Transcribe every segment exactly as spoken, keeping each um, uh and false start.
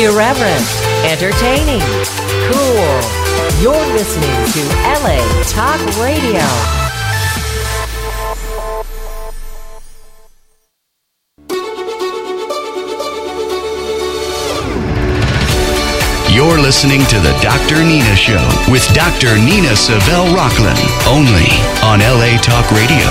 Irreverent, entertaining, cool. You're listening to L A Talk Radio. You're listening to the Doctor Nina Show with Doctor Nina Savelle Rocklin, only on L A Talk Radio.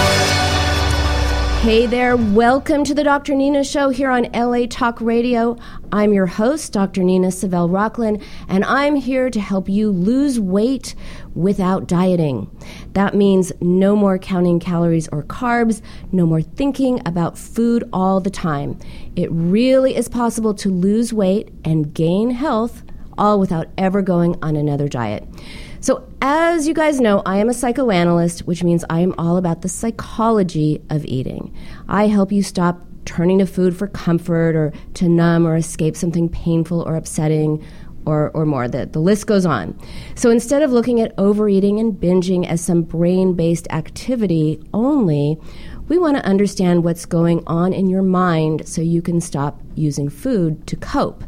Hey there, welcome to the Doctor Nina Show here on L A Talk Radio. I'm your host, Doctor Nina Savelle Rocklin, and I'm here to help you lose weight without dieting. That means no more counting calories or carbs, no more thinking about food all the time. It really is possible to lose weight and gain health, all without ever going on another diet. So as you guys know, I am a psychoanalyst, which means I am all about the psychology of eating. I help you stop turning to food for comfort or to numb or escape something painful or upsetting or, or more. The, the list goes on. So instead of looking at overeating and binging as some brain-based activity only, we want to understand what's going on in your mind so you can stop using food to cope.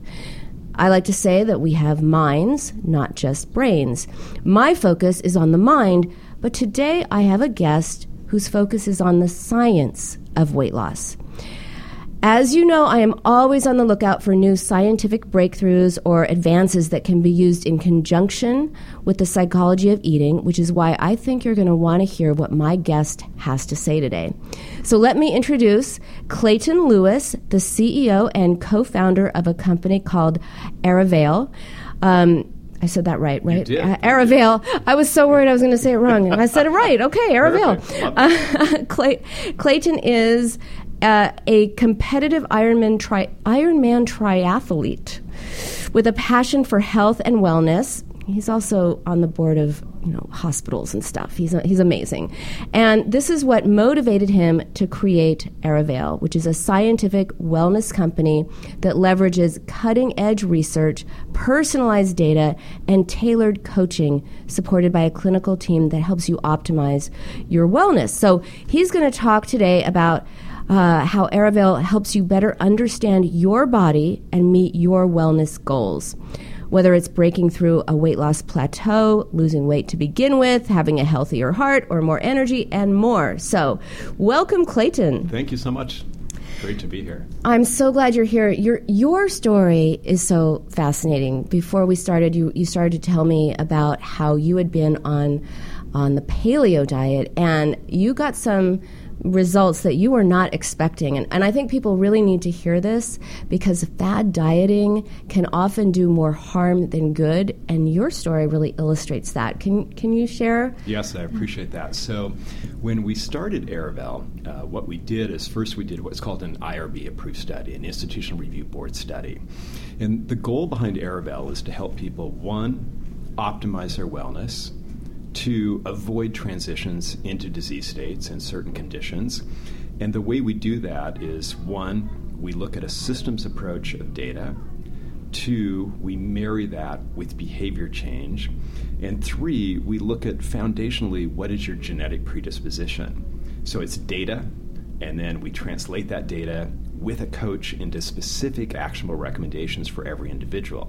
I like to say that we have minds, not just brains. My focus is on the mind, but today I have a guest whose focus is on the science of weight loss. As you know, I am always on the lookout for new scientific breakthroughs or advances that can be used in conjunction with the psychology of eating, which is why I think you're going to want to hear what my guest has to say today. So let me introduce Clayton Lewis, the C E O and co-founder of a company called Aravale. Um, I said that right, right? You did. Uh, Aravale. I was so worried I was going to say it wrong, and I said it right. Okay, Aravale. Uh, Clay, Clayton is uh, a competitive Ironman, tri- Ironman triathlete with a passion for health and wellness. He's also on the board of, you know, hospitals and stuff. He's he's amazing. And this is what motivated him to create Aravale, which is a scientific wellness company that leverages cutting-edge research, personalized data, and tailored coaching supported by a clinical team that helps you optimize your wellness. So he's going to talk today about uh, how Aravale helps you better understand your body and meet your wellness goals. Whether it's breaking through a weight loss plateau, losing weight to begin with, having a healthier heart, or more energy, and more. So, welcome, Clayton. Thank you so much. Great to be here. I'm so glad you're here. Your your story is so fascinating. Before we started, you, you started to tell me about how you had been on on the paleo diet, and you got some results that you were not expecting. And, and I think people really need to hear this because fad dieting can often do more harm than good, and your story really illustrates that. Can can you share? Yes, I appreciate that. So when we started Aravale, uh, what we did is first we did what's called an I R B-approved study, an Institutional Review Board study. And the goal behind Aravale is to help people, one, optimize their wellness, to avoid transitions into disease states and certain conditions. And the way we do that is, one, we look at a systems approach of data. Two, we marry that with behavior change. And three, we look at foundationally what is your genetic predisposition. So it's data, and then we translate that data with a coach into specific actionable recommendations for every individual.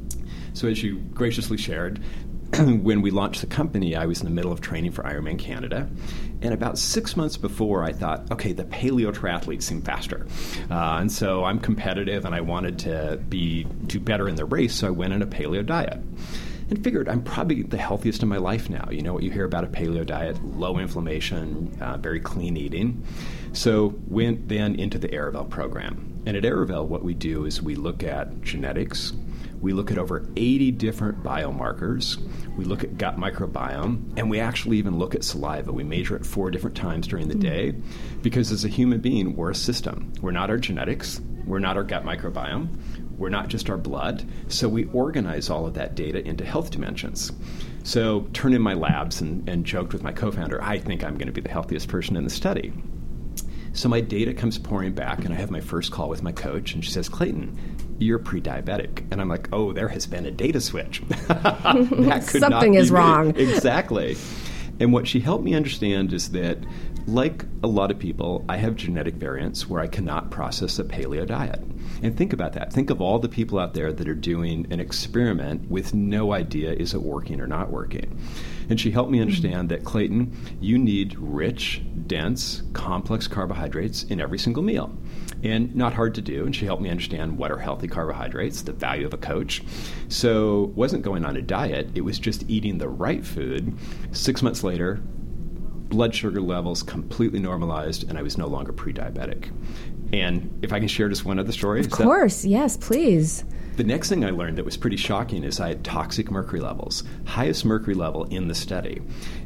So as you graciously shared, when we launched the company, I was in the middle of training for Ironman Canada. And about six months before, I thought, okay, the paleo triathletes seem faster. Uh, and so I'm competitive, and I wanted to be do better in the race, so I went on a paleo diet. And figured I'm probably the healthiest in my life now. You know what you hear about a paleo diet, low inflammation, uh, very clean eating. So went then into the Aravale program. And at Aravale, what we do is we look at genetics. We look at over eighty different biomarkers. We look at gut microbiome, and we actually even look at saliva. We measure it four different times during the day because as a human being, we're a system. We're not our genetics. We're not our gut microbiome. We're not just our blood. So we organize all of that data into health dimensions. So turned in my labs and, and joked with my co-founder, I think I'm going to be the healthiest person in the study. So my data comes pouring back, and I have my first call with my coach, and she says, Clayton, you're pre-diabetic. And I'm like, oh, there has been a data switch. That could Something not is be wrong. Me. Exactly. And what she helped me understand is that, like a lot of people, I have genetic variants where I cannot process a paleo diet. And think about that. Think of all the people out there that are doing an experiment with no idea is it working or not working. And she helped me understand that, Clayton, you need rich, dense, complex carbohydrates in every single meal. And not hard to do. And she helped me understand what are healthy carbohydrates, the value of a coach. So wasn't going on a diet. It was just eating the right food. Six months later, blood sugar levels completely normalized, and I was no longer pre-diabetic. And if I can share just one other story. Of course, that, yes, please. The next thing I learned that was pretty shocking is I had toxic mercury levels, highest mercury level in the study.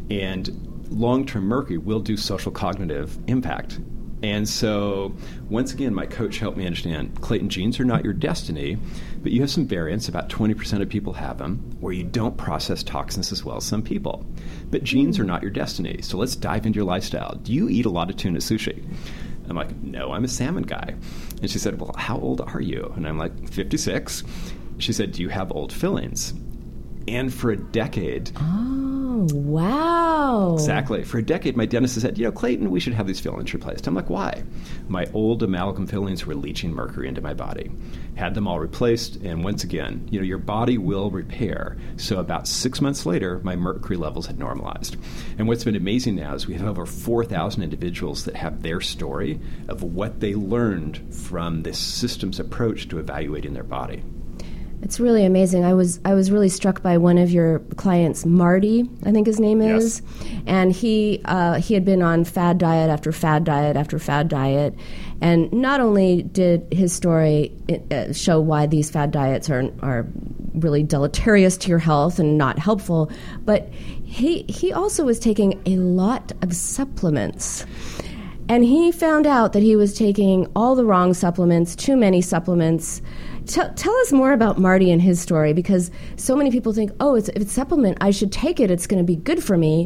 And long-term mercury will do social cognitive impact. And so, once again, my coach helped me understand, Clayton, genes are not your destiny, but you have some variants, about twenty percent of people have them, where you don't process toxins as well as some people. But genes are not your destiny, so let's dive into your lifestyle. Do you eat a lot of tuna sushi? I'm like, no, I'm a salmon guy. And she said, well, how old are you? And I'm like, fifty-six. She said, do you have old fillings? And for a decade... Oh, wow. Exactly. For a decade, my dentist said, you know, Clayton, we should have these fillings replaced. I'm like, why? My old amalgam fillings were leaching mercury into my body. Had them all replaced, and once again, you know, your body will repair. So about six months later, my mercury levels had normalized. And what's been amazing now is we have over four thousand individuals that have their story of what they learned from this systems approach to evaluating their body. It's really amazing. I was I was really struck by one of your clients, Marty, I think his name is, yes. and he uh, he had been on fad diet after fad diet after fad diet, and not only did his story uh, show why these fad diets are are really deleterious to your health and not helpful, but he he also was taking a lot of supplements. And he found out that he was taking all the wrong supplements, too many supplements. Tell, tell us more about Marty and his story, because so many people think, oh, it's, if it's supplement, I should take it, it's going to be good for me.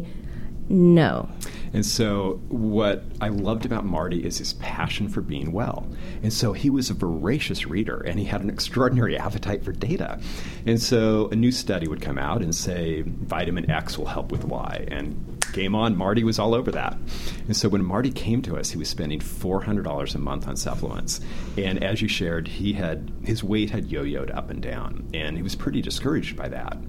No. And so what I loved about Marty is his passion for being well. And so he was a voracious reader, and he had an extraordinary appetite for data. And so a new study would come out and say vitamin X will help with Y. And game on, Marty was all over that. And so when Marty came to us, he was spending four hundred dollars a month on supplements. And as you shared, he had his weight had yo-yoed up and down, and he was pretty discouraged by that.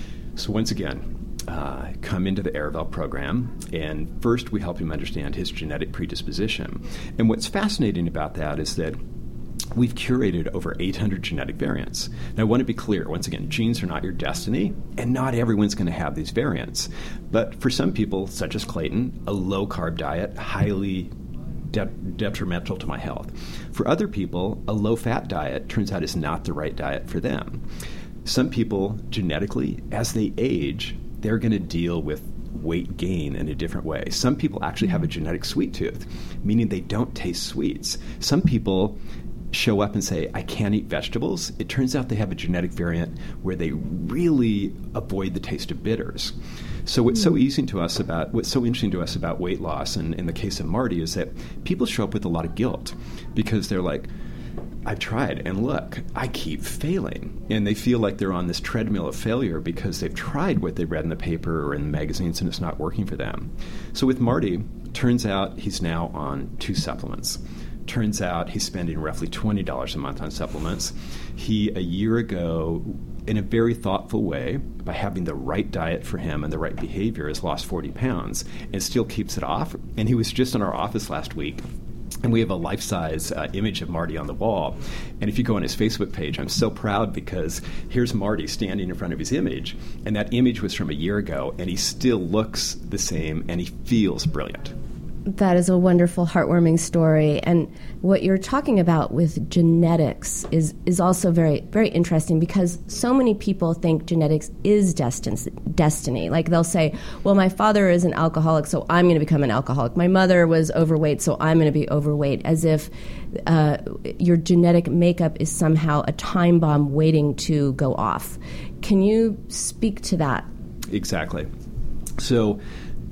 So once again, Uh, come into the Aravell program, and first we help him understand his genetic predisposition. And what's fascinating about that is that we've curated over eight hundred genetic variants. Now, I want to be clear, once again, genes are not your destiny, and not everyone's going to have these variants. But for some people, such as Clayton, a low-carb diet, highly de- detrimental to my health. For other people, a low-fat diet turns out is not the right diet for them. Some people, genetically, as they age, they're going to deal with weight gain in a different way. Some people actually have a genetic sweet tooth, meaning they don't taste sweets. Some people show up and say, I can't eat vegetables. It turns out they have a genetic variant where they really avoid the taste of bitters. So what's so easy to us about, what's so interesting to us about weight loss, and in the case of Marty, is that people show up with a lot of guilt because they're like, I've tried, and look, I keep failing. And they feel like they're on this treadmill of failure because they've tried what they read in the paper or in the magazines and it's not working for them. So with Marty, turns out he's now on two supplements. Turns out he's spending roughly twenty dollars a month on supplements. He, a year ago, in a very thoughtful way, by having the right diet for him and the right behavior, has lost forty pounds and still keeps it off. And he was just in our office last week, and we have a life-size uh, image of Marty on the wall. And if you go on his Facebook page, I'm so proud because here's Marty standing in front of his image, and that image was from a year ago, and he still looks the same, and he feels brilliant. That is a wonderful, heartwarming story. And what you're talking about with genetics is, is also very, very interesting, because so many people think genetics is destin- destiny. Like they'll say, well, my father is an alcoholic, so I'm going to become an alcoholic. My mother was overweight, so I'm going to be overweight, as if uh, your genetic makeup is somehow a time bomb waiting to go off. Can you speak to that? Exactly. So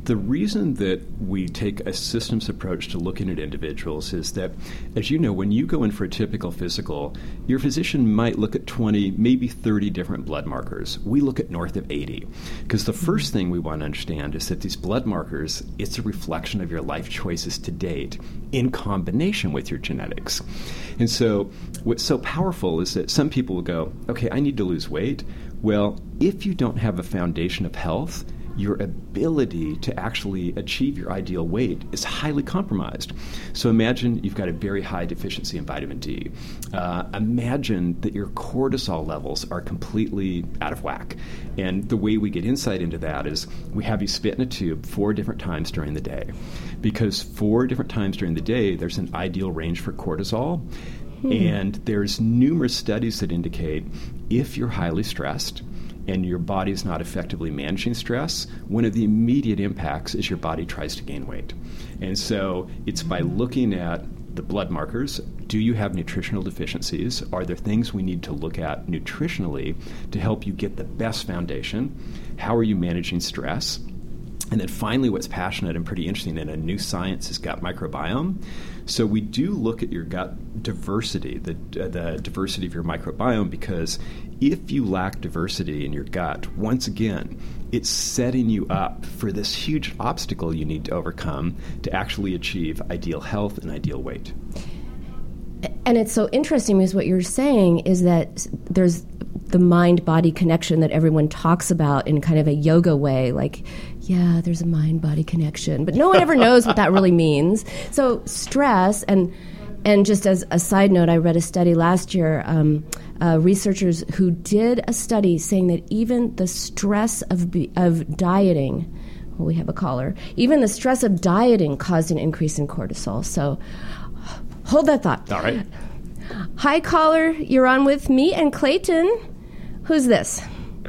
the reason that we take a systems approach to looking at individuals is that, as you know, when you go in for a typical physical, your physician might look at twenty, maybe thirty different blood markers. We look at north of eighty, because the first thing we want to understand is that these blood markers, it's a reflection of your life choices to date in combination with your genetics. And so what's so powerful is that some people will go, okay, I need to lose weight. Well, if you don't have a foundation of health, your ability to actually achieve your ideal weight is highly compromised. So imagine you've got a very high deficiency in vitamin D. Uh, imagine that your cortisol levels are completely out of whack. And the way we get insight into that is we have you spit in a tube four different times during the day. Because four different times during the day, there's an ideal range for cortisol. Hmm. And there's numerous studies that indicate if you're highly stressed, and your body is not effectively managing stress, one of the immediate impacts is your body tries to gain weight. And so it's by looking at the blood markers. Do you have nutritional deficiencies? Are there things we need to look at nutritionally to help you get the best foundation? How are you managing stress? And then finally, what's passionate and pretty interesting in a new science is gut microbiome. So we do look at your gut diversity, the, uh, the diversity of your microbiome, because if you lack diversity in your gut, once again, it's setting you up for this huge obstacle you need to overcome to actually achieve ideal health and ideal weight. And it's so interesting because what you're saying is that there's the mind-body connection that everyone talks about in kind of a yoga way, like, yeah, there's a mind-body connection, but no one ever knows what that really means. So stress, and and just as a side note, I read a study last year, um, uh, researchers who did a study saying that even the stress of be, of dieting, well, we have a caller, even the stress of dieting caused an increase in cortisol. So hold that thought. All right. Hi, caller. You're on with me and Clayton. Who's this?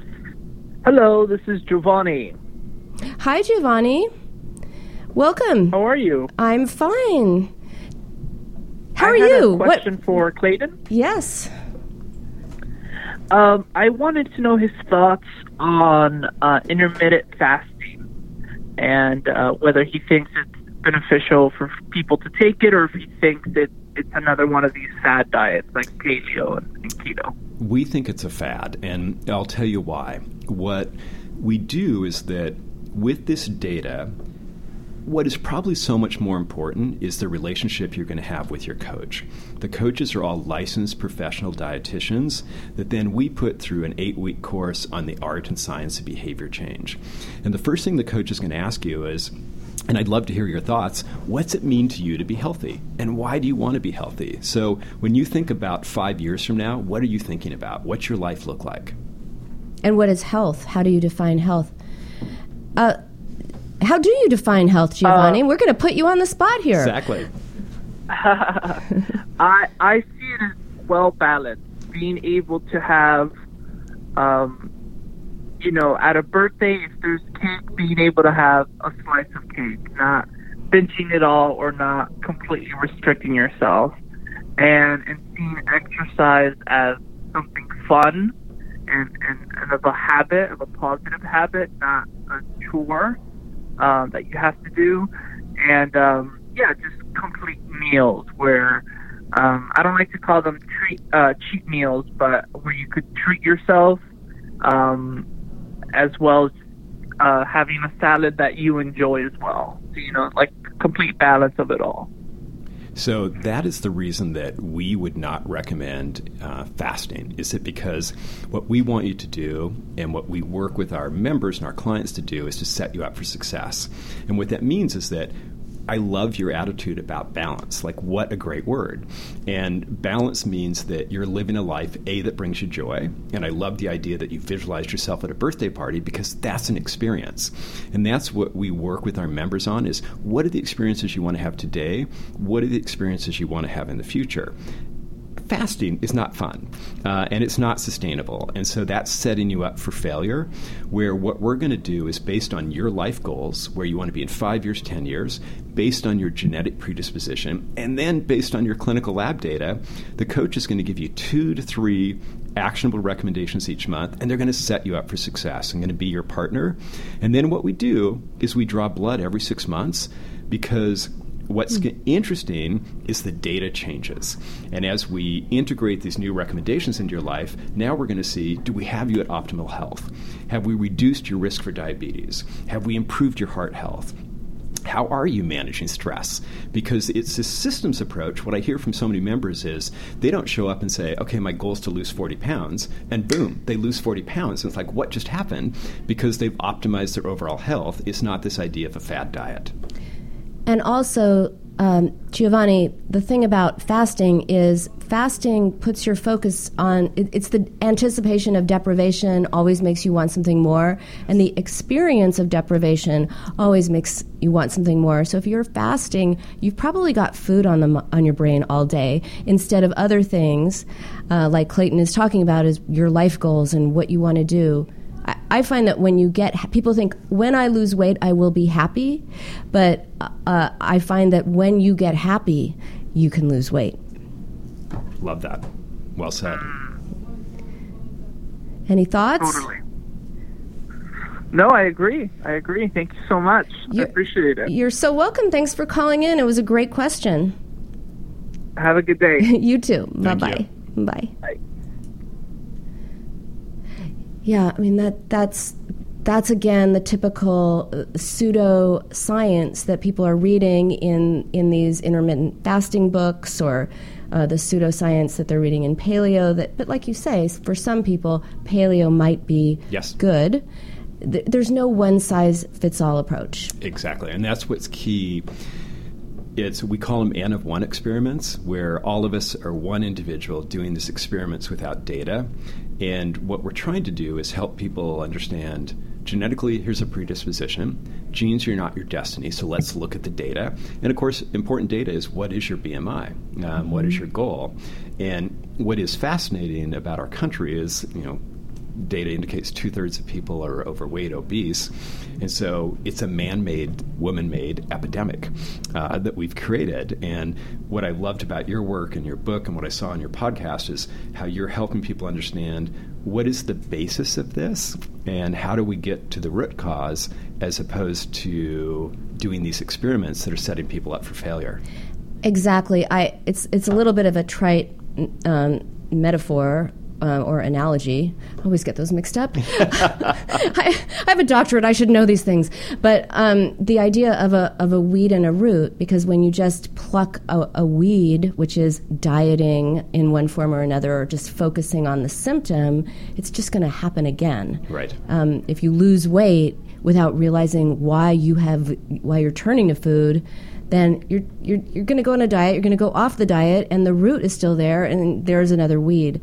Hello, this is Giovanni. Hi, Giovanni. Welcome. How are you? I'm fine. How I are had you? A question what? for Clayton. Yes. Um, I wanted to know his thoughts on uh, intermittent fasting and uh, whether he thinks it's beneficial for people to take it, or if he thinks it, it's another one of these fad diets like paleo and, and keto. We think it's a fad, and I'll tell you why. What we do is that with this data, what is probably so much more important is the relationship you're going to have with your coach. The coaches are all licensed professional dietitians that then we put through an eight-week course on the art and science of behavior change. And the first thing the coach is going to ask you is, and I'd love to hear your thoughts, what's it mean to you to be healthy? And why do you want to be healthy? So when you think about five years from now, what are you thinking about? What's your life look like? And what is health? How do you define health? Uh, how do you define health, Giovanni? Uh, We're going to put you on the spot here. Exactly. I I see it as well balanced. Being able to have, um, you know, at a birthday, if there's cake, being able to have a slice of cake, not binging it all or not completely restricting yourself. And, and seeing exercise as something fun and, and, and of a habit, of a positive habit, not a chore um, that you have to do. And, um, yeah, just complete meals where um, I don't like to call them treat, uh, cheat meals, but where you could treat yourself um, as well as uh, having a salad that you enjoy as well. So, you know, like complete balance of it all. So that is the reason that we would not recommend uh, fasting, is it because what we want you to do and what we work with our members and our clients to do is to set you up for success. And what that means is that I love your attitude about balance. Like, what a great word. And balance means that you're living a life, A, that brings you joy. And I love the idea that you visualized yourself at a birthday party because that's an experience. And that's what we work with our members on is, what are the experiences you want to have today? What are the experiences you want to have in the future? Fasting is not fun, uh, and it's not sustainable. And so that's setting you up for failure, where what we're going to do is based on your life goals, where you want to be in five years, ten years, based on your genetic predisposition, and then based on your clinical lab data, the coach is going to give you two to three actionable recommendations each month, and they're going to set you up for success and going to be your partner. And then what we do is we draw blood every six months because what's mm. interesting is the data changes. And as we integrate these new recommendations into your life, now we're going to see, do we have you at optimal health? Have we reduced your risk for diabetes? Have we improved your heart health? How are you managing stress? Because it's a systems approach. What I hear from so many members is they don't show up and say, okay, my goal is to lose forty pounds, and boom, they lose forty pounds. And it's like, what just happened? Because they've optimized their overall health. It's not this idea of a fad diet. And also, um, Giovanni, the thing about fasting is fasting puts your focus on, it, it's the anticipation of deprivation always makes you want something more, and the experience of deprivation always makes you want something more. So if you're fasting, you've probably got food on the on your brain all day instead of other things, uh, like Clayton is talking about, is your life goals and what you want to do. I find that when you get, people think, when I lose weight, I will be happy. But uh, I find that when you get happy, you can lose weight. Love that. Well said. Any thoughts? Totally. No, I agree. I agree. Thank you so much. You're, I appreciate it. You're so welcome. Thanks for calling in. It was a great question. Have a good day. You too. Thank Bye-bye. you. Bye. Bye. Yeah, I mean, that that's that's again the typical uh, pseudo-science that people are reading in, in these intermittent fasting books, or uh, the pseudoscience that they're reading in paleo. That, but like you say, for some people, paleo might be yes. good. Th- there's no one-size-fits-all approach. Exactly, and that's what's key. It's, we call them N of one experiments, where all of us are one individual doing these experiments without data. And what we're trying to do is help people understand, genetically, here's a predisposition. Genes are not your destiny, so let's look at the data. And of course, important data is, what is your B M I? Um, mm-hmm. What is your goal? And what is fascinating about our country is, you know, data indicates two-thirds of people are overweight, obese. And so it's a man-made, woman-made epidemic uh, that we've created. And what I loved about your work and your book and what I saw on your podcast is how you're helping people understand what is the basis of this and how do we get to the root cause, as opposed to doing these experiments that are setting people up for failure. Exactly. I it's it's a little bit of a trite um, metaphor. Uh, or analogy. I always get those mixed up. I, I have a doctorate. I should know these things. But um, the idea of a of a weed and a root, because when you just pluck a, a weed, which is dieting in one form or another, or just focusing on the symptom, it's just going to happen again. Right. Um, if you lose weight without realizing why you have why you're turning to food, then you're you're you're going to go on a diet, you're going to go off the diet, and the root is still there, and there's another weed.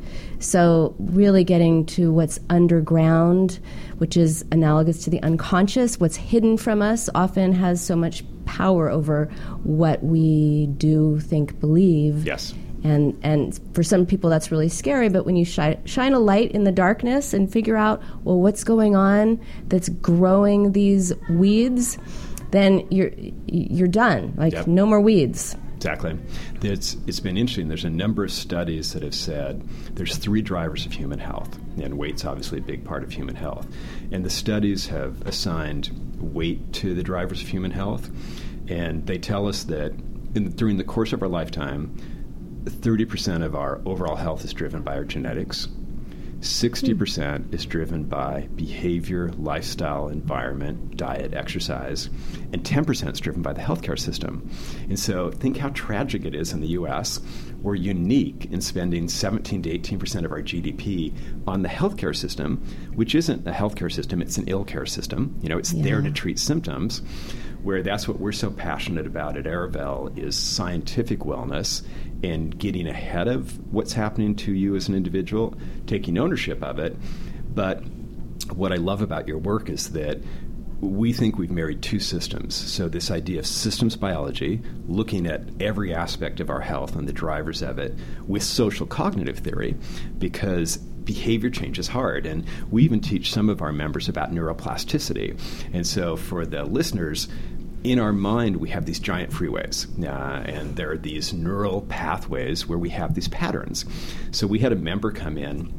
So really getting to what's underground, which is analogous to the unconscious, what's hidden from us often has so much power over what we do, think, believe. Yes. And and for some people that's really scary, but when you shine, shine a light in the darkness and figure out, well, what's going on that's growing these weeds, then you're you're done. Like, yep. No more weeds. Exactly. It's, it's been interesting. There's a number of studies that have said there's three drivers of human health, and weight's obviously a big part of human health. And the studies have assigned weight to the drivers of human health, and they tell us that in, during the course of our lifetime, thirty percent of our overall health is driven by our genetics. sixty percent is driven by behavior, lifestyle, environment, diet, exercise, and ten percent is driven by the healthcare system. And so think how tragic it is in the U S. We're unique in spending seventeen to eighteen percent of our G D P on the healthcare system, which isn't a healthcare system, it's an ill care system. You know, it's yeah. there to treat symptoms, where that's what we're so passionate about at Aravel is scientific wellness and getting ahead of what's happening to you as an individual, taking ownership of it. But what I love about your work is that we think we've married two systems. So this idea of systems biology, looking at every aspect of our health and the drivers of it, with social cognitive theory, because behavior change is hard. And we even teach some of our members about neuroplasticity. And so for the listeners, in our mind, we have these giant freeways, uh, and there are these neural pathways where we have these patterns. So we had a member come in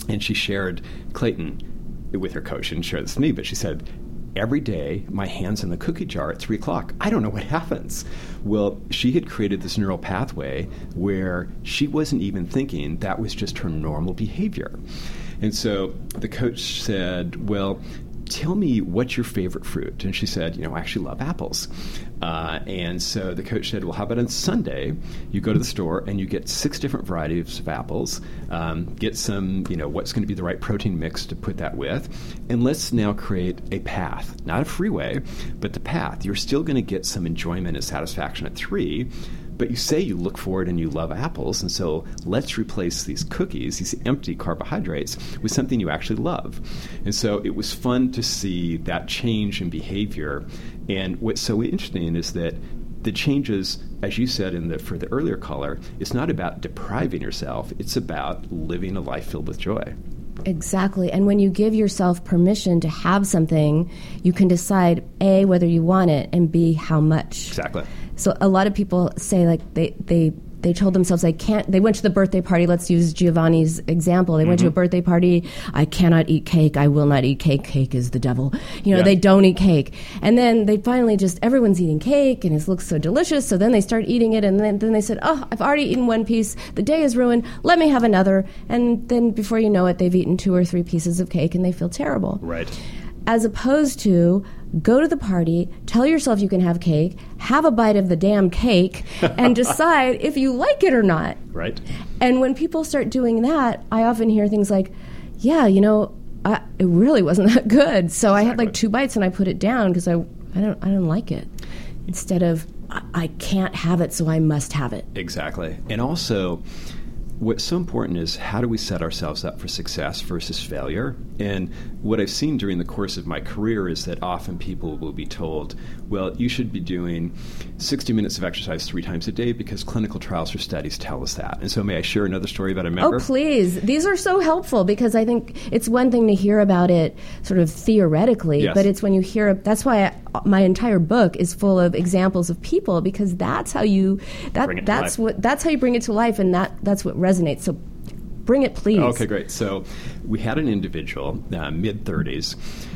And she shared Clayton with her coach. She didn't share this with me, but she said, every day, my hand's in the cookie jar at three o'clock. I don't know what happens. Well, she had created this neural pathway where she wasn't even thinking that was just her normal behavior. And so the coach said, well, tell me what's your favorite fruit? And she said, you know, I actually love apples. Uh, and so the coach said, well, how about on Sunday, you go to the store and you get six different varieties of apples, um, get some, you know, what's going to be the right protein mix to put that with, and let's now create a path, not a freeway, but the path. You're still going to get some enjoyment and satisfaction at three, but you say you look for it and you love apples, and so let's replace these cookies, these empty carbohydrates, with something you actually love. And so it was fun to see that change in behavior. And what's so interesting is that the changes, as you said in the for the earlier caller, it's not about depriving yourself, it's about living a life filled with joy. Exactly. And when you give yourself permission to have something, you can decide, A, whether you want it, and B, how much. Exactly. So a lot of people say, like, they, they, they told themselves they can't, they went to the birthday party, let's use Giovanni's example. They mm-hmm. went to a birthday party, I cannot eat cake, I will not eat cake, cake is the devil. You know, yeah. They don't eat cake. And then they finally just, everyone's eating cake, and it looks so delicious, so then they start eating it, and then, then they said, oh, I've already eaten one piece, the day is ruined, let me have another. And then before you know it, they've eaten two or three pieces of cake, and they feel terrible. Right. As opposed to go to the party, tell yourself you can have cake, have a bite of the damn cake, and decide if you like it or not. Right. And when people start doing that, I often hear things like, yeah, you know, I, it really wasn't that good. So exactly. I had like two bites and I put it down because I, I don't I don't like it. Instead of, I, I can't have it, so I must have it. Exactly. And also, what's so important is how do we set ourselves up for success versus failure? And what I've seen during the course of my career is that often people will be told, well, you should be doing sixty minutes of exercise three times a day because clinical trials or studies tell us that. And so may I share another story about a member? Oh, please. These are so helpful because I think it's one thing to hear about it sort of theoretically, yes. but it's when you hear, that's why I, my entire book is full of examples of people because that's how you, that that's what, that's how you bring it to life, and that that's what resonates. So bring it, please. Okay, great. So we had an individual, uh, mid-thirties,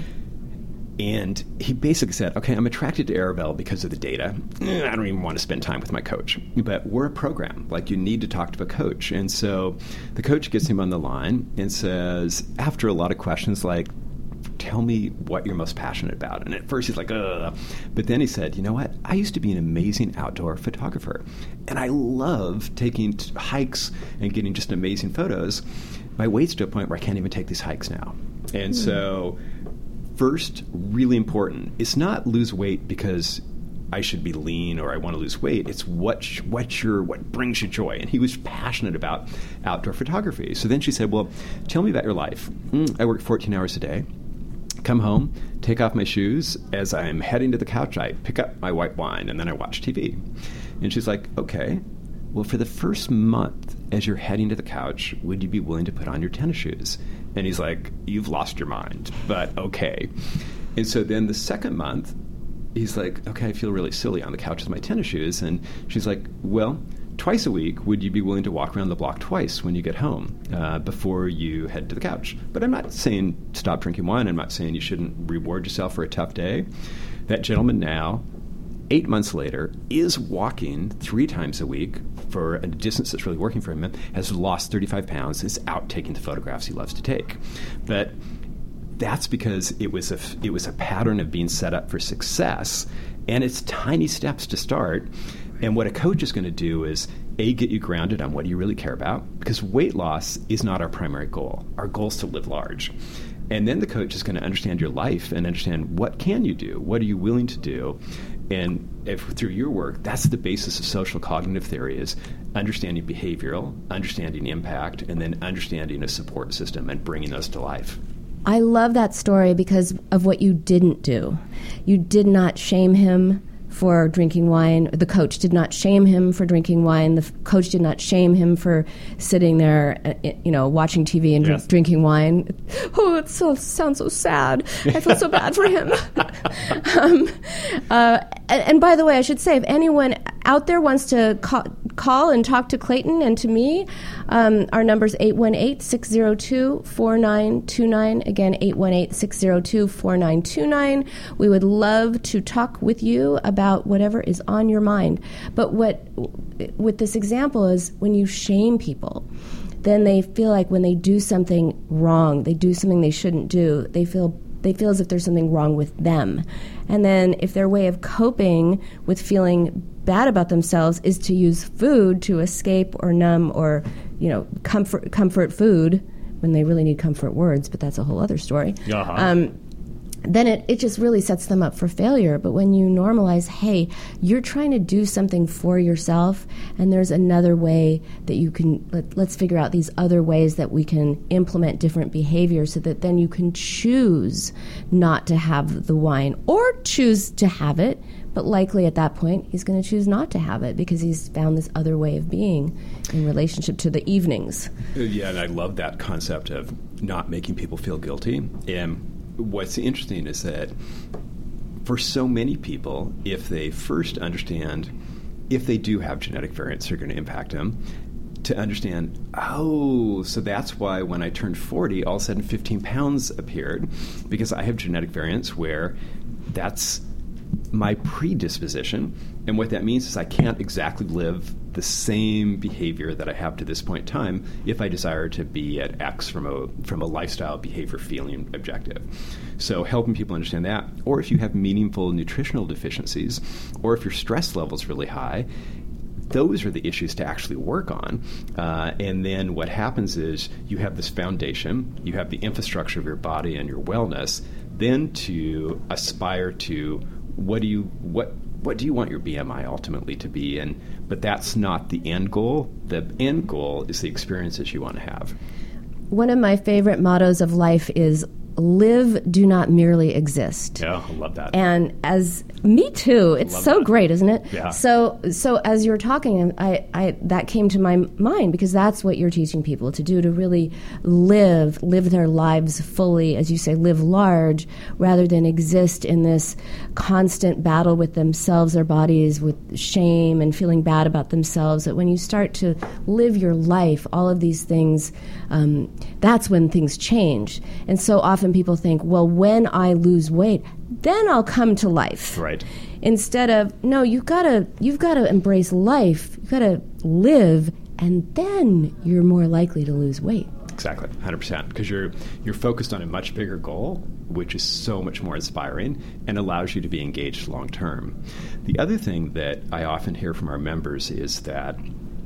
and he basically said, okay, I'm attracted to Arabelle because of the data. I don't even want to spend time with my coach. But we're a program. Like, you need to talk to a coach. And so the coach gets him on the line and says, after a lot of questions like, tell me what you're most passionate about. And at first he's like, ugh. But then he said, you know what? I used to be an amazing outdoor photographer. And I love taking t- hikes and getting just amazing photos. My weight's to a point where I can't even take these hikes now. And mm. so first, really important, it's not lose weight because I should be lean or I want to lose weight. It's what sh- what your what brings you joy. And he was passionate about outdoor photography. So then she said, well, tell me about your life. Mm, I work fourteen hours a day. Come home, take off my shoes. As I'm heading to the couch, I pick up my white wine, and then I watch T V. And she's like, okay, well, for the first month, as you're heading to the couch, would you be willing to put on your tennis shoes? And he's like, you've lost your mind, but okay. And so then the second month, he's like, okay, I feel really silly on the couch with my tennis shoes. And she's like, well, twice a week, would you be willing to walk around the block twice when you get home uh, before you head to the couch? But I'm not saying stop drinking wine. I'm not saying you shouldn't reward yourself for a tough day. That gentleman now, eight months later, is walking three times a week for a distance that's really working for him, has lost thirty-five pounds, is out taking the photographs he loves to take. But that's because it was a, it was a pattern of being set up for success, and it's tiny steps to start. And what a coach is going to do is, A, get you grounded on what you really care about, because weight loss is not our primary goal. Our goal is to live large. And then the coach is going to understand your life and understand what can you do, what are you willing to do. And if through your work, that's the basis of social cognitive theory, is understanding behavioral, understanding impact, and then understanding a support system and bringing those to life. I love that story because of what you didn't do. You did not shame him for drinking wine. The coach did not shame him for drinking wine. The f- coach did not shame him for sitting there, uh, you know, watching T V and yes. drink, drinking wine. Oh, it so, sounds so sad. I feel so bad for him. um, uh, and, and by the way, I should say, if anyone out there wants to call, call and talk to Clayton and to me. Um, our number is eight one eight, six zero two, four nine two nine. Again, eight one eight, six zero two, four nine two nine. We would love to talk with you about whatever is on your mind. But what with this example is when you shame people, then they feel like when they do something wrong, they do something they shouldn't do, they feel they feel as if there's something wrong with them. And then if their way of coping with feeling bad about themselves is to use food to escape or numb or, you know, comfort comfort food when they really need comfort words, but that's a whole other story. Uh-huh. Um, then it, it just really sets them up for failure. But when you normalize, hey, you're trying to do something for yourself, and there's another way that you can, let, let's figure out these other ways that we can implement different behaviors so that then you can choose not to have the wine or choose to have it. But likely at that point, he's going to choose not to have it because he's found this other way of being in relationship to the evenings. Yeah, and I love that concept of not making people feel guilty. And what's interesting is that for so many people, if they first understand if they do have genetic variants that are going to impact them, to understand, oh, so that's why when I turned forty, all of a sudden fifteen pounds appeared, because I have genetic variants where that's my predisposition. And what that means is I can't exactly live the same behavior that I have to this point in time if I desire to be at X from a from a lifestyle, behavior, feeling objective. So helping people understand that, or if you have meaningful nutritional deficiencies, or if your stress level is really high, those are the issues to actually work on. Uh, and then what happens is you have this foundation, you have the infrastructure of your body and your wellness, then to aspire to what do you what what do you want your B M I ultimately to be? And but that's not the end goal. The end goal is the experiences you want to have. One of my favorite mottos of life is live, do not merely exist. Yeah, I love that. And as me too, it's Love so that. great, isn't it? Yeah. So, so as you were talking, I, I, that came to my mind because that's what you're teaching people to do, to really live, live their lives fully, as you say, live large, rather than exist in this constant battle with themselves, their bodies, with shame and feeling bad about themselves. That when you start to live your life, all of these things, um, that's when things change. And so often people think, well, when I lose weight, then I'll come to life. Right. Instead of, no, you've got to you've got to embrace life. You've got to live, and then you're more likely to lose weight. Exactly, one hundred percent, because you're you're focused on a much bigger goal, which is so much more inspiring and allows you to be engaged long term. The other thing that I often hear from our members is that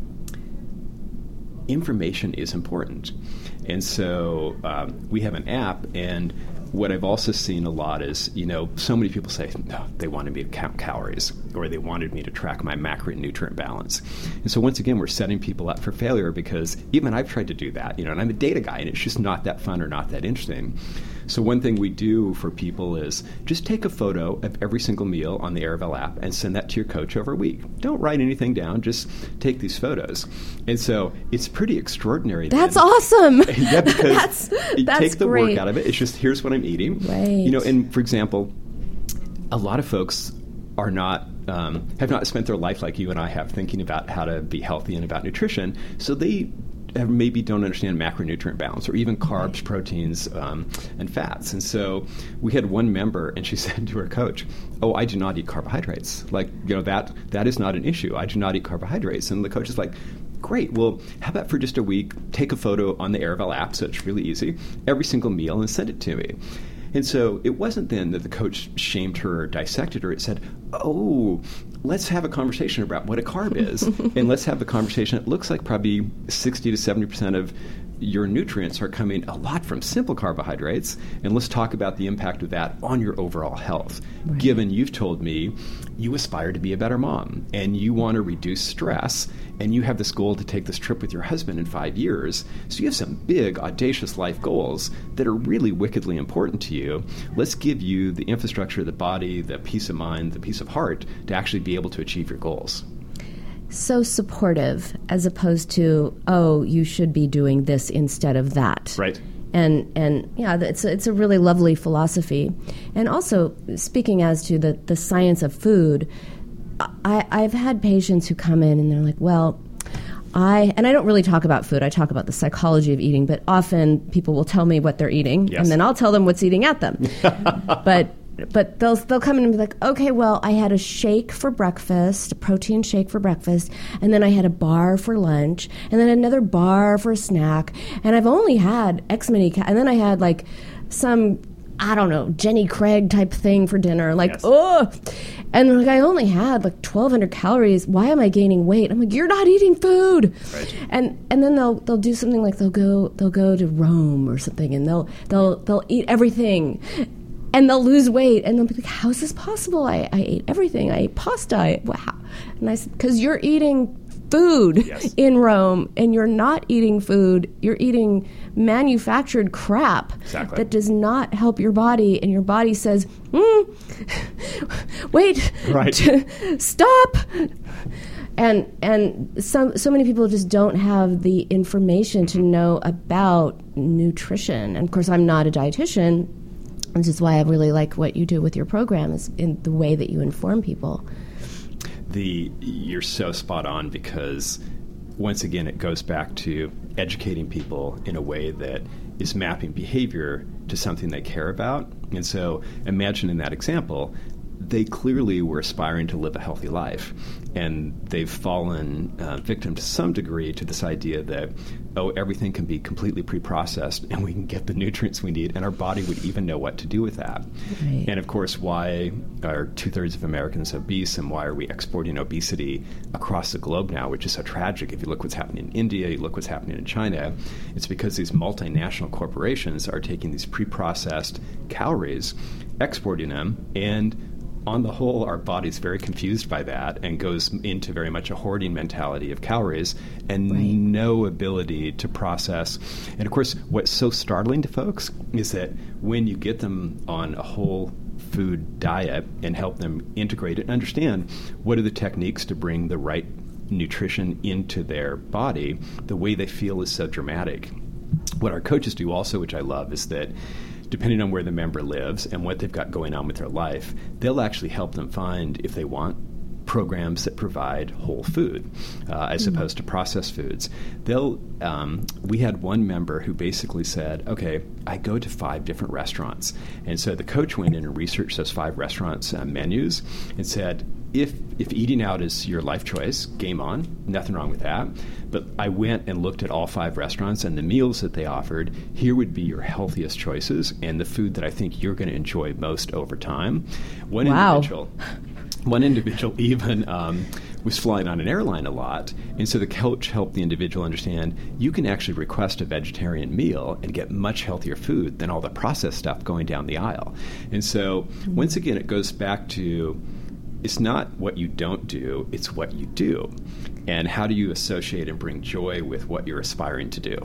information is important. And so um, we have an app, and what I've also seen a lot is, you know, so many people say, no, they wanted me to count calories, or they wanted me to track my macronutrient balance. And so once again, we're setting people up for failure, because even I've tried to do that, you know, and I'm a data guy, and it's just not that fun or not that interesting. So one thing we do for people is just take a photo of every single meal on the Aravel app and send that to your coach over a week. Don't write anything down, just take these photos. And so it's pretty extraordinary. That's then. awesome. Yeah, because that's, you that's take the great. work out of it. It's just, here's what I'm eating. Right. You know, and for example, a lot of folks are not, um, have not spent their life like you and I have, thinking about how to be healthy and about nutrition. So they maybe don't understand macronutrient balance, or even carbs, proteins, um, and fats. And so we had one member, and she said to her coach, oh, I do not eat carbohydrates. Like, you know, that that is not an issue. I do not eat carbohydrates. And the coach is like, great, well, how about for just a week, take a photo on the Aravel app, so it's really easy, every single meal, and send it to me. And so it wasn't then that the coach shamed her or dissected her. It said, oh, let's have a conversation about what a carb is. And let's have a conversation. It looks like probably sixty to seventy percent of your nutrients are coming a lot from simple carbohydrates. And let's talk about the impact of that on your overall health. Right. Given you've told me you aspire to be a better mom, and you want to reduce stress, and you have this goal to take this trip with your husband in five years. So you have some big, audacious life goals that are really wickedly important to you. Let's give you the infrastructure, the body, the peace of mind, the peace of heart to actually be able to achieve your goals. So supportive, as opposed to, oh, you should be doing this instead of that. Right. And and yeah, it's a, it's a really lovely philosophy. And also, speaking as to the, the science of food, I, I've had patients who come in and they're like, well, I, and I don't really talk about food. I talk about the psychology of eating, but often people will tell me what they're eating, yes. and then I'll tell them what's eating at them. but but they'll they'll come in and be like, okay, well, I had a shake for breakfast, a protein shake for breakfast, and then I had a bar for lunch, and then another bar for a snack, and I've only had X many, ca- and then I had like some, I don't know, Jenny Craig type thing for dinner. Like, yes. oh, and like I only had like twelve hundred calories. Why am I gaining weight? I'm like, you're not eating food. Right. And and then they'll they'll do something like they'll go they'll go to Rome or something, and they'll they'll they'll eat everything, and they'll lose weight, and they'll be like, how is this possible? I, I ate everything. I ate pasta. I, wow. And I said, because you're eating food yes. in Rome, and you're not eating food. You're eating manufactured crap exactly. that does not help your body, and your body says, mm, wait, right. stop. And and some so many people just don't have the information to know about nutrition. And of course, I'm not a dietitian, which is why I really like what you do with your program, is in the way that you inform people. The you're so spot on, because once again it goes back to educating people in a way that is mapping behavior to something they care about. And so imagine in that example, they clearly were aspiring to live a healthy life, and they've fallen uh, victim to some degree to this idea that, oh, everything can be completely pre-processed and we can get the nutrients we need, and our body would even know what to do with that. Right. And of course, why are two-thirds of Americans obese, and why are we exporting obesity across the globe now, which is so tragic? If you look what's happening in India, you look what's happening in China, it's because these multinational corporations are taking these pre-processed calories, exporting them, and on the whole, our body's very confused by that and goes into very much a hoarding mentality of calories and right. no ability to process. And of course, what's so startling to folks is that when you get them on a whole food diet and help them integrate it and understand what are the techniques to bring the right nutrition into their body, the way they feel is so dramatic. What our coaches do also, which I love, is that depending on where the member lives and what they've got going on with their life, they'll actually help them find, if they want, programs that provide whole food uh, as mm-hmm. opposed to processed foods. They'll. Um, we had one member who basically said, okay, I go to five different restaurants. And so the coach went in and researched those five restaurants' uh, menus and said, if if eating out is your life choice, game on, nothing wrong with that. But I went and looked at all five restaurants and the meals that they offered. Here would be your healthiest choices and the food that I think you're going to enjoy most over time. One wow. individual... One individual even um, was flying on an airline a lot, and so the coach helped the individual understand you can actually request a vegetarian meal and get much healthier food than all the processed stuff going down the aisle. And so, once again, it goes back to it's not what you don't do, it's what you do. And how do you associate and bring joy with what you're aspiring to do?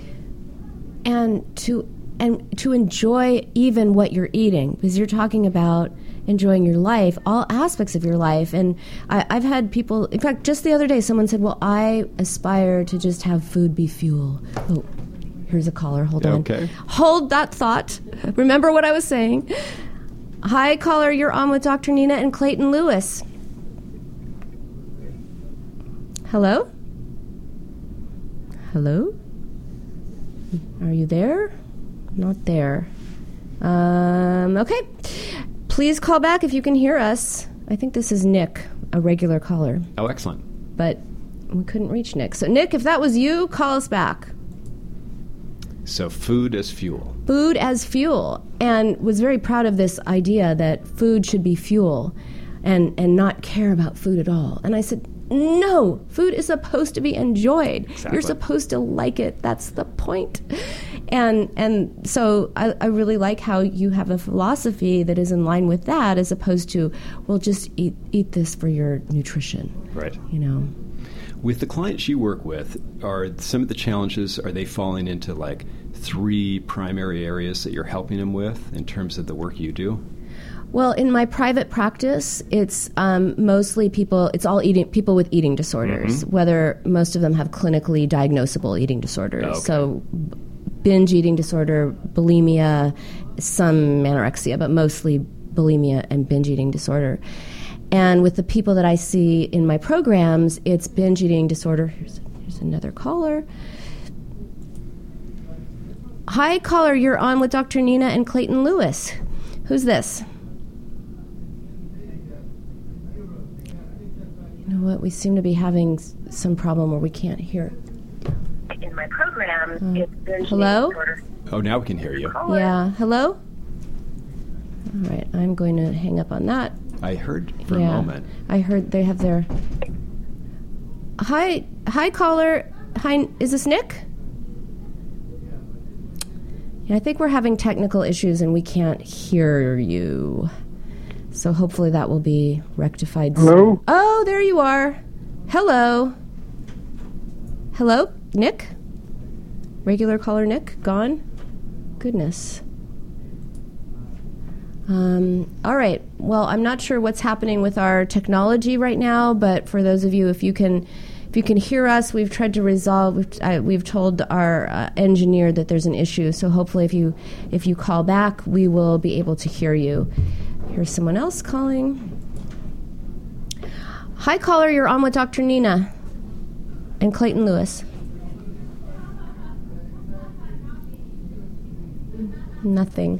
And to and to enjoy even what you're eating, because you're talking about enjoying your life, all aspects of your life. And I, I've had people, in fact, just the other day, someone said, well, I aspire to just have food be fuel. Oh, here's a caller. Hold on. Okay. Hold that thought. Remember what I was saying. Hi, caller. You're on with Doctor Nina and Clayton Lewis. Hello? Hello? Are you there? Not there. Um, okay. Please call back if you can hear us. I think this is Nick, a regular caller. Oh, excellent. But we couldn't reach Nick. So, Nick, if that was you, call us back. So food as fuel. Food as fuel. And was very proud of this idea that food should be fuel and, and not care about food at all. And I said, no, food is supposed to be enjoyed. Exactly. You're supposed to like it. That's the point. And and so I, I really like how you have a philosophy that is in line with that, as opposed to, well, just eat eat this for your nutrition. Right. You know. With the clients you work with, are some of the challenges, are they falling into like three primary areas that you're helping them with in terms of the work you do? Well, in my private practice, it's um, mostly people, it's all eating people with eating disorders, mm-hmm. whether most of them have clinically diagnosable eating disorders. Oh, okay. So binge eating disorder, bulimia, some anorexia, but mostly bulimia and binge eating disorder. And with the people that I see in my programs, it's binge eating disorder. Here's, here's another caller. Hi, caller. You're on with Doctor Nina and Clayton Lewis. Who's this? You know what? We seem to be having some problem where we can't hear. In my program, Uh, it's binge hello? eating disorder. Oh, now we can hear you. Yeah. Hello? All right. I'm going to hang up on that. I heard for yeah. a moment. I heard they have their... Hi. Hi, caller. Hi. Is this Nick? Yeah, I think we're having technical issues and we can't hear you. So hopefully that will be rectified soon. Hello? Oh, there you are. Hello. Hello, Nick? Regular caller Nick? Gone? Goodness. Um, all right. Well, I'm not sure what's happening with our technology right now, but for those of you, if you can... If you can hear us, we've tried to resolve. We've, I, we've told our uh, engineer that there's an issue. So hopefully, if you if you call back, we will be able to hear you. Here's someone else calling. Hi, caller. You're on with Doctor Nina and Clayton Lewis. Nothing.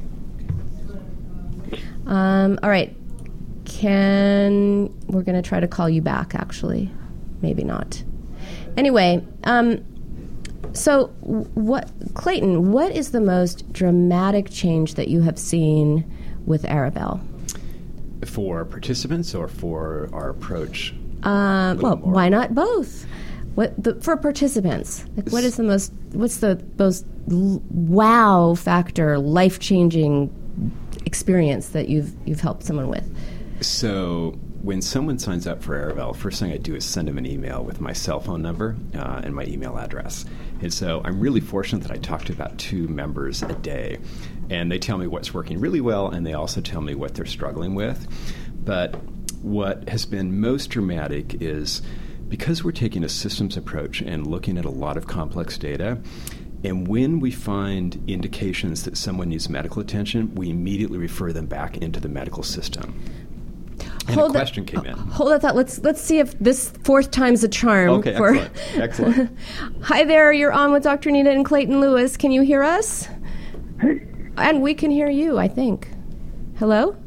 Um, all right. Can we're going to try to call you back? Actually. Maybe not. Anyway, um, so what, Clayton, what is the most dramatic change that you have seen with Arabelle? For participants or for our approach? Uh, well, more? why not both? What the, for participants? Like, what is the most? What's the most l- wow factor, life changing experience that you've you've helped someone with? So when someone signs up for Arabelle, first thing I do is send them an email with my cell phone number uh, and my email address. And so I'm really fortunate that I talk to about two members a day. And they tell me what's working really well, and they also tell me what they're struggling with. But what has been most dramatic is because we're taking a systems approach and looking at a lot of complex data, and when we find indications that someone needs medical attention, we immediately refer them back into the medical system. And hold a question that, came in. Uh, hold that thought. Let's let's see if this fourth time's a charm. Okay, for excellent. Excellent. Hi there, you're on with Doctor Nina and Clayton Lewis. Can you hear us? Hey. And we can hear you, I think. Hello?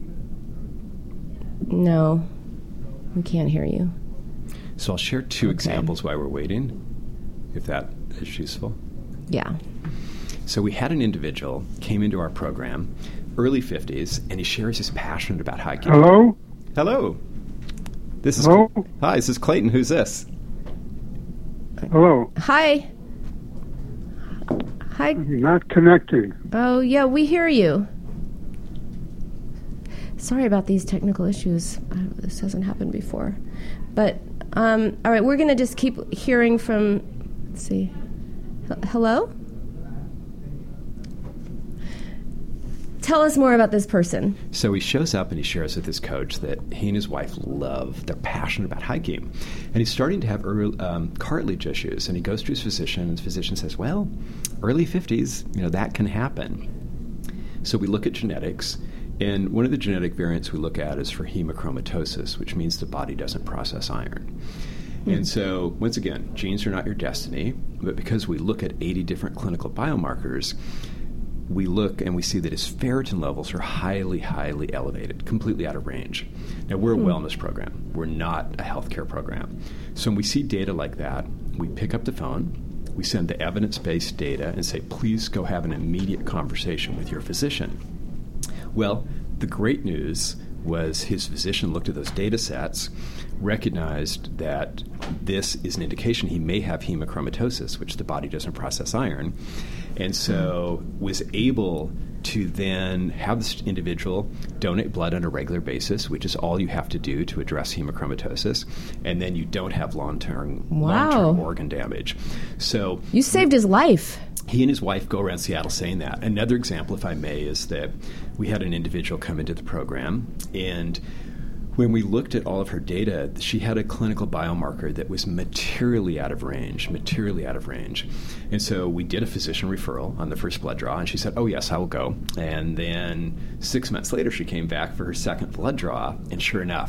No, we can't hear you. So I'll share two Okay. examples while we're waiting, if that is useful. Yeah. So we had an individual came into our program, early fifties, and he shares his passion about hiking. Hello? Hello. This is Hello? Hi, this is Clayton. Who's this? Hello? Hi. Hi. Not connecting. Oh, yeah, we hear you. Sorry about these technical issues. Uh, this hasn't happened before. But, um, all right, we're going to just keep hearing from, let's see. H- hello? Tell us more about this person. So he shows up and he shares with his coach that he and his wife love, they're passionate about hiking. And he's starting to have early, um, cartilage issues. And he goes to his physician, and his physician says, well, early fifties, you know, that can happen. So we look at genetics. And one of the genetic variants we look at is for hemochromatosis, which means the body doesn't process iron. Mm. And so, once again, genes are not your destiny, but because we look at eighty different clinical biomarkers, we look and we see that his ferritin levels are highly, highly elevated, completely out of range. Now, we're a mm. wellness program. We're not a healthcare program. So when we see data like that, we pick up the phone, we send the evidence-based data and say, please go have an immediate conversation with your physician. Well, the great news was his physician looked at those data sets, recognized that this is an indication he may have hemochromatosis, which the body doesn't process iron, and so was able to then have this individual donate blood on a regular basis, which is all you have to do to address hemochromatosis, and then you don't have long-term, wow. long-term organ damage. So you saved his life. He and his wife go around Seattle saying that. Another example, if I may, is that we had an individual come into the program, and when we looked at all of her data, she had a clinical biomarker that was materially out of range, materially out of range. And so we did a physician referral on the first blood draw, and she said, oh, yes, I will go. And then six months later, she came back for her second blood draw, and sure enough,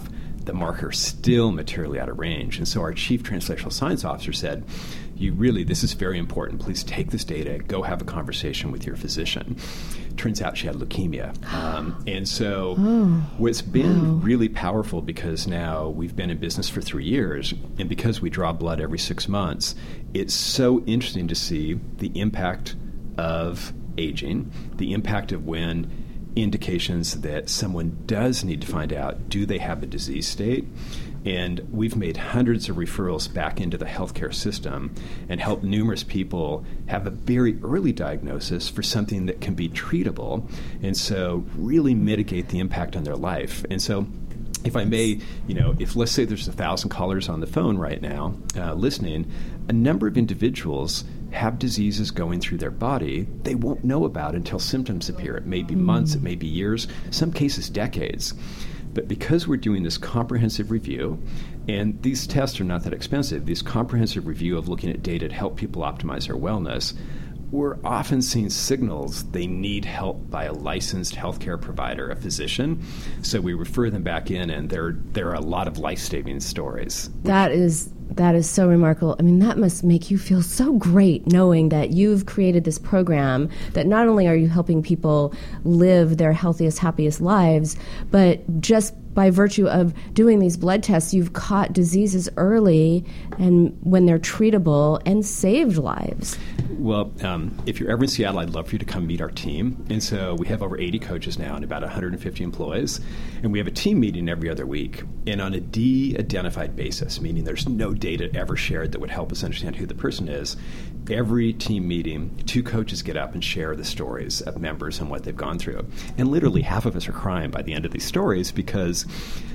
the marker still materially out of range. And so our chief translational science officer said, you really, this is very important. Please take this data, go have a conversation with your physician. Turns out she had leukemia. Um, and so oh, what's been wow. really powerful, because now we've been in business for three years, and because we draw blood every six months, it's so interesting to see the impact of aging, the impact of when indications that someone does need to find out, do they have a disease state? And we've made hundreds of referrals back into the healthcare system and helped numerous people have a very early diagnosis for something that can be treatable, and so really mitigate the impact on their life. And so if I may, you know, if let's say there's a thousand callers on the phone right now uh, listening, a number of individuals have diseases going through their body they won't know about until symptoms appear. It may be months, it may be years, some cases decades. But because we're doing this comprehensive review, and these tests are not that expensive, this comprehensive review of looking at data to help people optimize their wellness, we're often seeing signals they need help by a licensed healthcare provider, a physician. So we refer them back in, and there, there are a lot of life-saving stories. That is that is so remarkable. I mean, that must make you feel so great knowing that you've created this program that not only are you helping people live their healthiest, happiest lives, but just by virtue of doing these blood tests, you've caught diseases early and when they're treatable and saved lives. Well, um, if you're ever in Seattle, I'd love for you to come meet our team. And so we have over eighty coaches now and about one hundred fifty employees. And we have a team meeting every other week. And on a de-identified basis, meaning there's no data ever shared that would help us understand who the person is, every team meeting, two coaches get up and share the stories of members and what they've gone through. And literally half of us are crying by the end of these stories because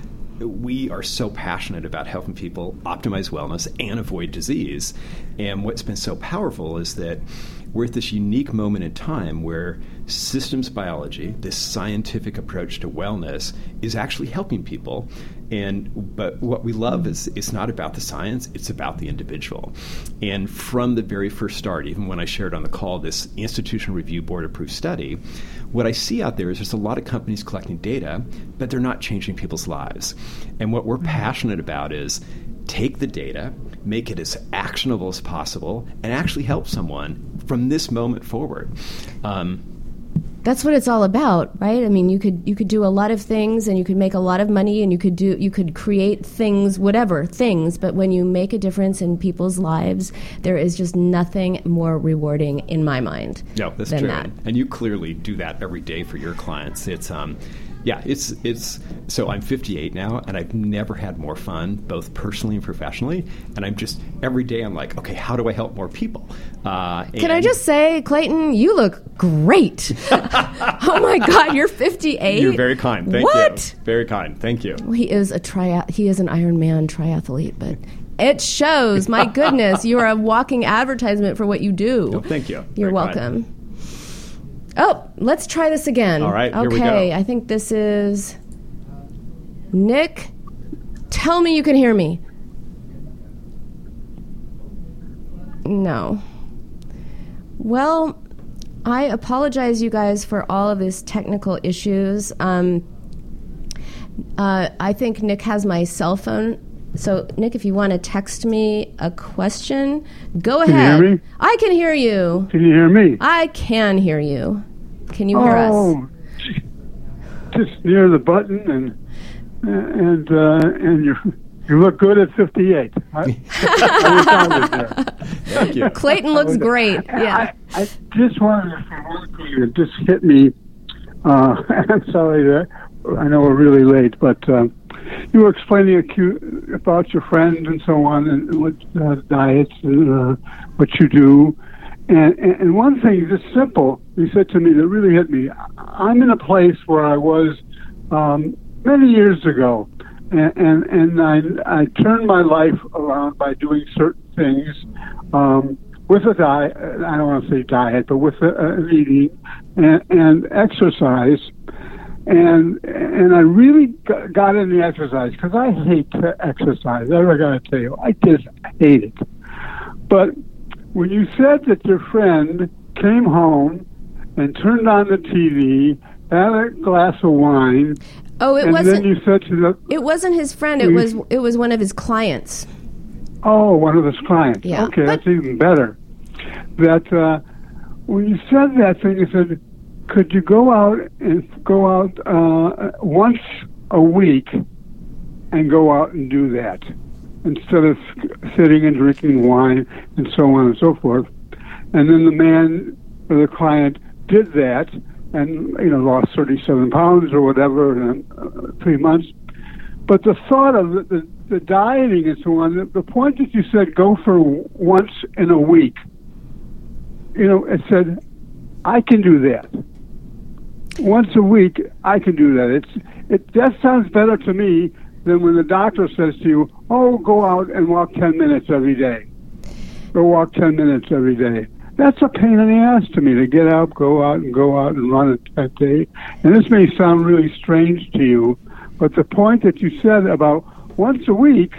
we are so passionate about helping people optimize wellness and avoid disease. And what's been so powerful is that we're at this unique moment in time where systems biology, this scientific approach to wellness, is actually helping people. And but what we love is it's not about the science, it's about the individual. And from the very first start, even when I shared on the call this Institutional Review Board approved study, what I see out there is there's a lot of companies collecting data, but they're not changing people's lives. And what we're passionate about is take the data, make it as actionable as possible, and actually help someone from this moment forward. Um, That's what it's all about, right? I mean, you could you could do a lot of things, and you could make a lot of money, and you could do you could create things, whatever things. But when you make a difference in people's lives, there is just nothing more rewarding in my mind. No, that's than true. That. And you clearly do that every day for your clients. It's um, yeah, it's it's. So I'm fifty-eight now, and I've never had more fun, both personally and professionally. And I'm just every day I'm like, okay, how do I help more people? Uh, Can I just say, Clayton, you look great. Oh my God, you're fifty-eight. You're very kind. Thank what? you. Very kind. Thank you. Well, he is a tri- He is an Ironman triathlete, but it shows. My goodness, you are a walking advertisement for what you do. Oh, thank you. You're very welcome. Kind. Oh, let's try this again. All right, okay, here we go. I think this is Nick. Tell me you can hear me. No. Well, I apologize, you guys, for all of these technical issues. Um, uh, I think Nick has my cell phone. So, Nick, if you want to text me a question, go Can ahead. you hear me? I can hear you. Can you hear me? I can hear you. Can you hear oh, us? Just near the button, and and uh, and you you look good at fifty-eight. I, I found it there. Thank you. Clayton looks great. Yeah. I, I just wanted to say one thing that just hit me. Uh, I'm sorry that I know we're really late, but um, you were explaining acu- about your friend and so on, and what uh, diets, and uh, what you do. And, and, and one thing, just simple, he said to me that really hit me. I'm in a place where I was um, many years ago, and, and, and I, I turned my life around by doing certain things um, with a diet. I don't want to say diet, but with a, a eating and, and exercise. And and I really got into the exercise because I hate to exercise. I got to tell you, I just hate it. But when you said that your friend came home and turned on the T V, had a glass of wine, Oh, it and wasn't. then you said to the. It wasn't his friend. It was. It was one of his clients. Oh, one of his clients. Yeah. Okay, But- that's even better. That uh, when you said that thing, you said, could you go out and go out uh, once a week and go out and do that instead of sitting and drinking wine and so on and so forth? And then the man or the client did that and, you know, lost thirty-seven pounds or whatever in uh, three months. But the thought of the, the, the dieting and so on, the, the point that you said go for once in a week, you know, it said, I can do that. Once a week, I can do that. It's it. That sounds better to me than when the doctor says to you, oh, go out and walk ten minutes every day. Go walk ten minutes every day. That's a pain in the ass to me, to get up, go out, and go out and run a day. And this may sound really strange to you, but the point that you said about once a week,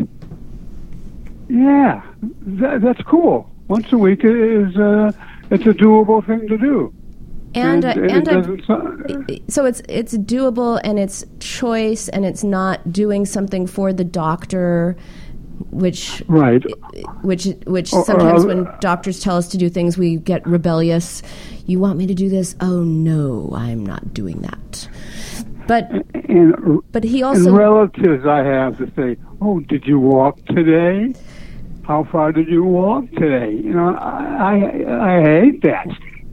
yeah, that, that's cool. Once a week is uh, it's a doable thing to do. And And uh, it and uh, doesn't sound- so it's it's doable and it's choice and it's not doing something for the doctor, which Right. which which Or- or sometimes I'll- when doctors tell us to do things, we get rebellious. You want me to do this? Oh no, I'm not doing that. But And, but he and also relatives I have to say, oh, did you walk today? How far did you walk today? You know, I I, I hate that.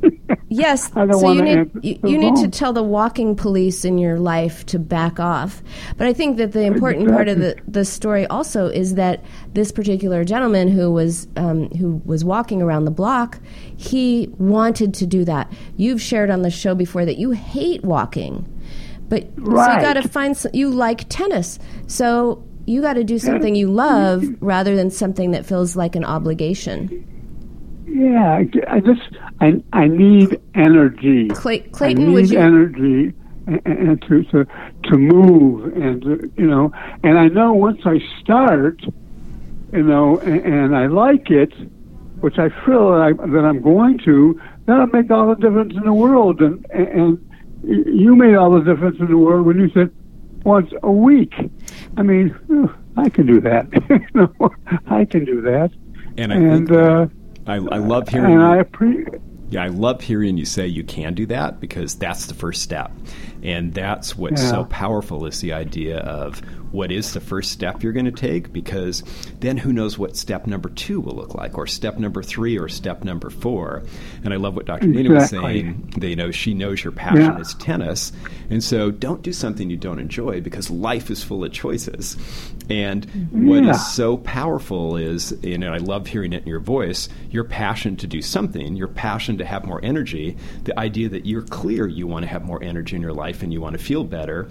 yes. I don't So you wanna need answer you, the you need to phone. tell the walking police in your life to back off. But I think that the important part of the, the story also is that this particular gentleman who was um, who was walking around the block, he wanted to do that. You've shared on the show before that you hate walking, but so you Right. got to find some, you like tennis, so you got to do something you love rather than something that feels like an obligation. Yeah, I, I just I I need energy. Clay, I Clayton, need would you? energy and, and to, to to move and to, you know, and I know once I start, you know, and, and I like it, which I feel that, I, that I'm going to, that'll make all the difference in the world. And and you made all the difference in the world when you said once a week. I mean, I can do that. You know, I can do that. And I and think uh, I, I love hearing. and you- I appreciate. Yeah, I love hearing you say you can do that because that's the first step. And that's what's Yeah. so powerful is the idea of what is the first step you're going to take, because then who knows what step number two will look like, or step number three, or step number four. And I love what Doctor Nina was Exactly. saying. That, you know, she knows your passion Yeah. is tennis. And so don't do something you don't enjoy, because life is full of choices. And what Yeah. is so powerful is, you know, I love hearing it in your voice, your passion to do something, your passion to have more energy, the idea that you're clear you want to have more energy in your life and you want to feel better.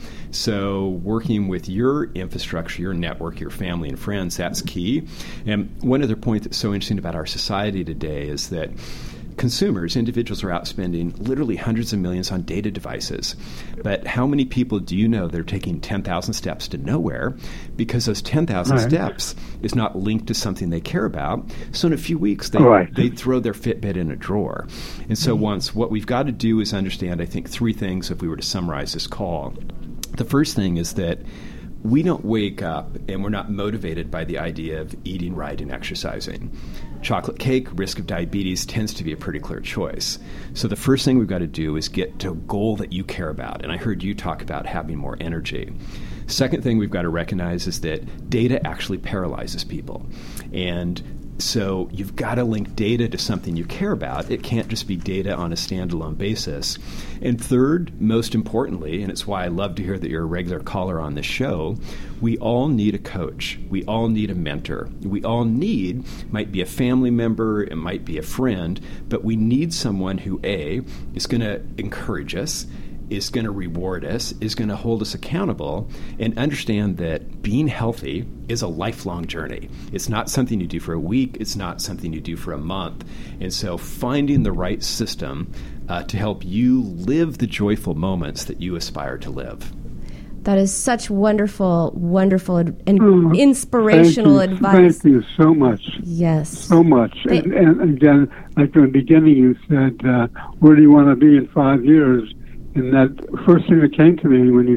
So working with your infrastructure, your network, your family and friends, that's key. And one other point that's so interesting about our society today is that consumers, individuals are out spending literally hundreds of millions on data devices. But how many people do you know that are taking ten thousand steps to nowhere because those ten thousand Right. steps is not linked to something they care about? So in a few weeks, they, Right. they throw their Fitbit in a drawer. And so once, what we've got to do is understand, I think, three things if we were to summarize this call. The first thing is that we don't wake up and we're not motivated by the idea of eating right and exercising. Chocolate cake, risk of diabetes tends to be a pretty clear choice. So the first thing we've got to do is get to a goal that you care about. And I heard you talk about having more energy. Second thing we've got to recognize is that data actually paralyzes people. And so you've got to link data to something you care about. It can't just be data on a standalone basis. And third, most importantly, and it's why I love to hear that you're a regular caller on this show, we all need a coach. We all need a mentor. We all need, might be a family member, it might be a friend, but we need someone who, A, is going to encourage us, is going to reward us, is going to hold us accountable, and understand that being healthy is a lifelong journey. It's not something you do for a week. It's not something you do for a month. And so finding the right system uh, to help you live the joyful moments that you aspire to live. That is such wonderful, wonderful ad- and Oh, inspirational thank you, advice. Thank you so much. Yes. So much. Thank- And, and again, like in the beginning, you said, uh, where do you want to be in five years? And that first thing that came to me when you said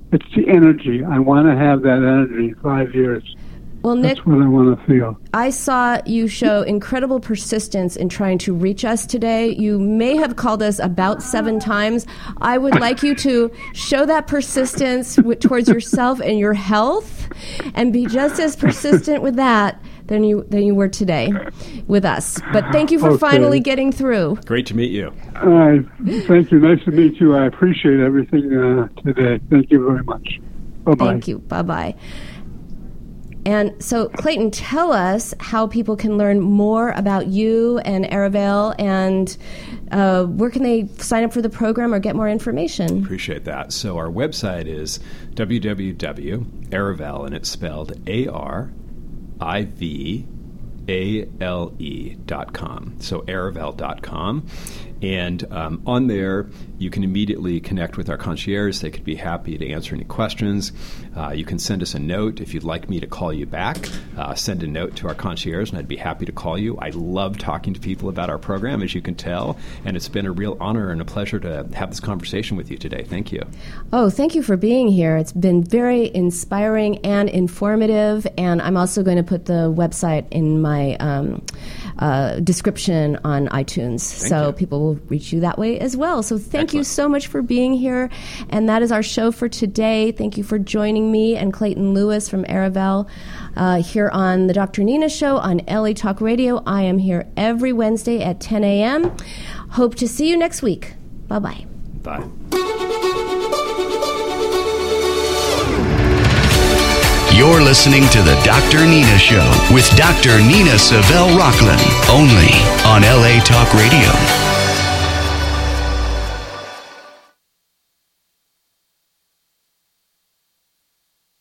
it's the energy. I want to have that energy five years. Well, Nick, that's what I want to feel. I saw you show incredible persistence in trying to reach us today. You may have called us about seven times. I would like you to show that persistence w- towards yourself and your health, and be just as persistent with that than you than you were today with us. But thank you for Okay. finally getting through. Great to meet you. Uh, thank you. Nice to meet you. I appreciate everything uh, today. Thank you very much. Bye-bye. Thank you. Bye-bye. And so, Clayton, tell us how people can learn more about you and Aravale, and uh, where can they sign up for the program or get more information? Appreciate that. So our website is w w w dot aravale, and it's spelled A R I V A L E dot com. So aravale dot com. And um, on there, you can immediately connect with our concierge. They could be happy to answer any questions. Uh, you can send us a note if you'd like me to call you back. Uh, send a note to our concierge, and I'd be happy to call you. I love talking to people about our program, as you can tell, and it's been a real honor and a pleasure to have this conversation with you today. Thank you. Oh, thank you for being here. It's been very inspiring and informative, and I'm also going to put the website in my um, uh, description on iTunes, Thank so you. people will reach you that way as well. So thank you Excellent. so much for being here, and that is our show for today. Thank you for joining me and Clayton Lewis from Aravale uh, here on the Doctor Nina Show on L A Talk Radio. I am here every Wednesday at ten a.m. Hope to see you next week. Bye-bye. Bye. You're listening to the Doctor Nina Show with Doctor Nina Savelle Rocklin, only on L A Talk Radio.